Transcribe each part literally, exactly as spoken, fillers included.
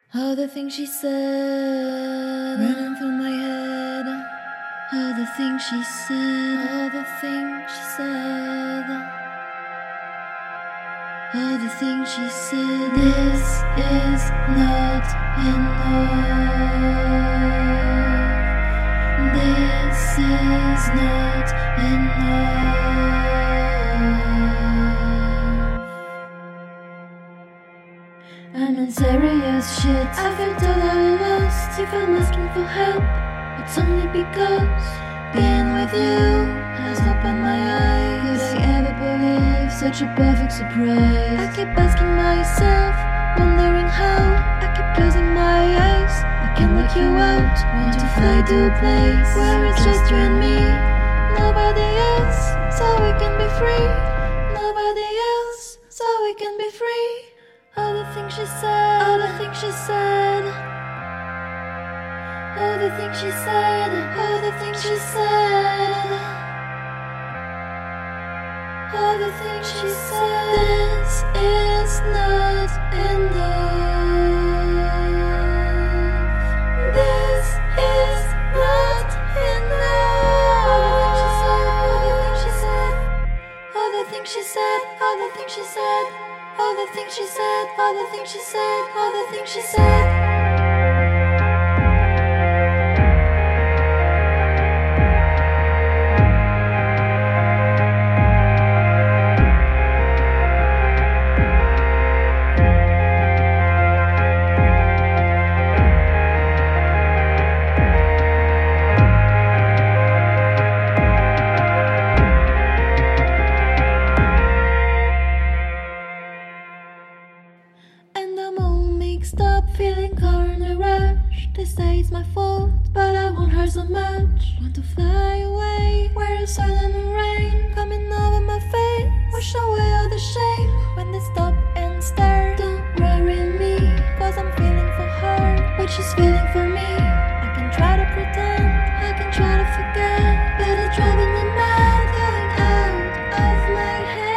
All the things she said, running through my head. All the things she said, all the things she said, all the things she said. This is not enough. This is not enough. I'm in serious shit. I feel totally lost. If I'm asking for help, it's only because being with you has opened my eyes. Could I ever believe such a perfect surprise? I keep asking myself, wondering how. I keep closing my eyes. I can work you out. Want to fly to a place where it's just you and me, nobody else, so we can be free. Nobody else, so we can be free. All the things she said, all the things she said, all the things she said, all the things she said, all the things she said. This is not enough. This is not enough. All the things she said, all the things she said, all the things she said, all the things she said, all the things she said. Stop feeling caught in a rush. They say it's my fault, but I want her so much. Want to fly away, where the sun and the rain coming over my face, wash away all the shame. When they stop and stare, don't worry me, cause I'm feeling for her what she's feeling for me. I can try to pretend, I can try to forget, but it's driving me mad, going out of my head.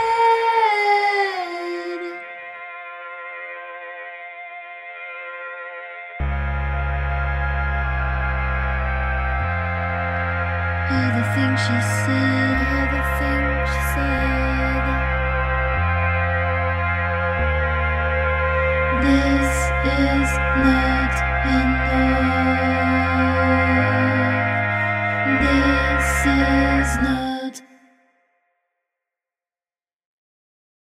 All the things she said, all the things she said. This is not enough. This is not